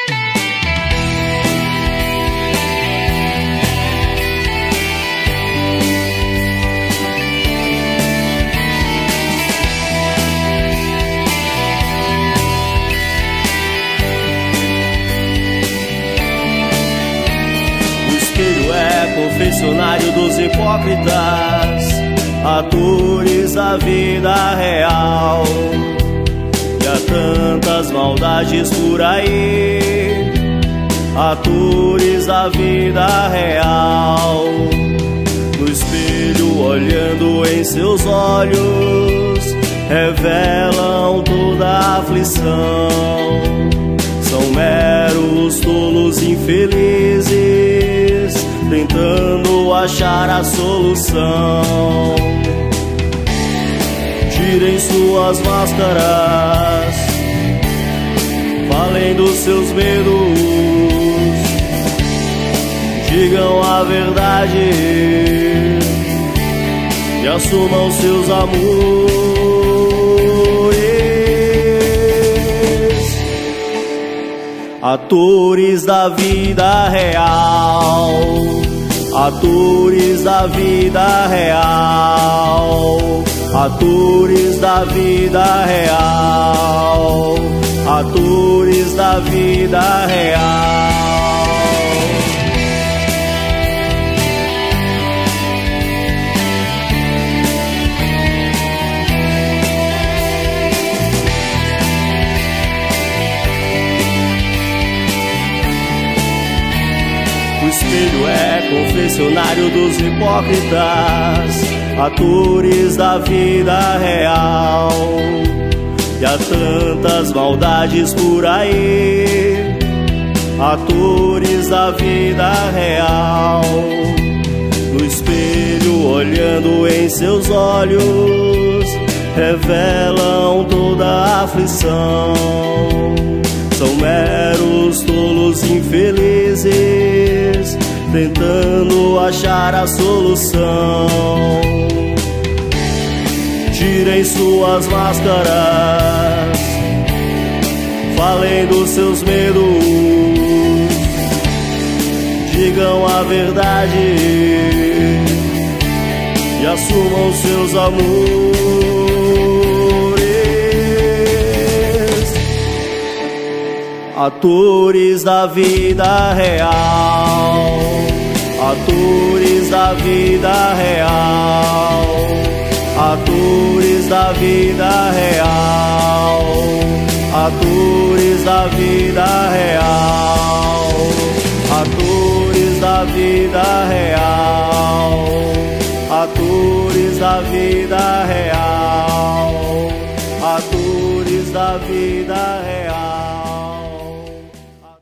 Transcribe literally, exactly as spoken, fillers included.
Confessionário dos hipócritas, atores da vida real. E há tantas maldades por aí, atores da vida real. No espelho, olhando em seus olhos, revelam toda a aflição. São meros tolos infelizes, tentando achar a solução. Tirem suas máscaras, falem dos seus medos, digam a verdade e assumam seus amores. Atores da vida real, atores da vida real, atores da vida real, atores da vida real. O espelho é confessionário dos hipócritas, atores da vida real. E há tantas maldades por aí, atores da vida real. No espelho, olhando em seus olhos, revelam toda a aflição. São meros tolos infelizes, tentando achar a solução. Tirem suas máscaras, falem dos seus medos, digam a verdade e assumam seus amores. Atores da vida real, atores da vida real, atores da vida real, atores da vida real, atores da vida real, atores da vida real, atores da vida real.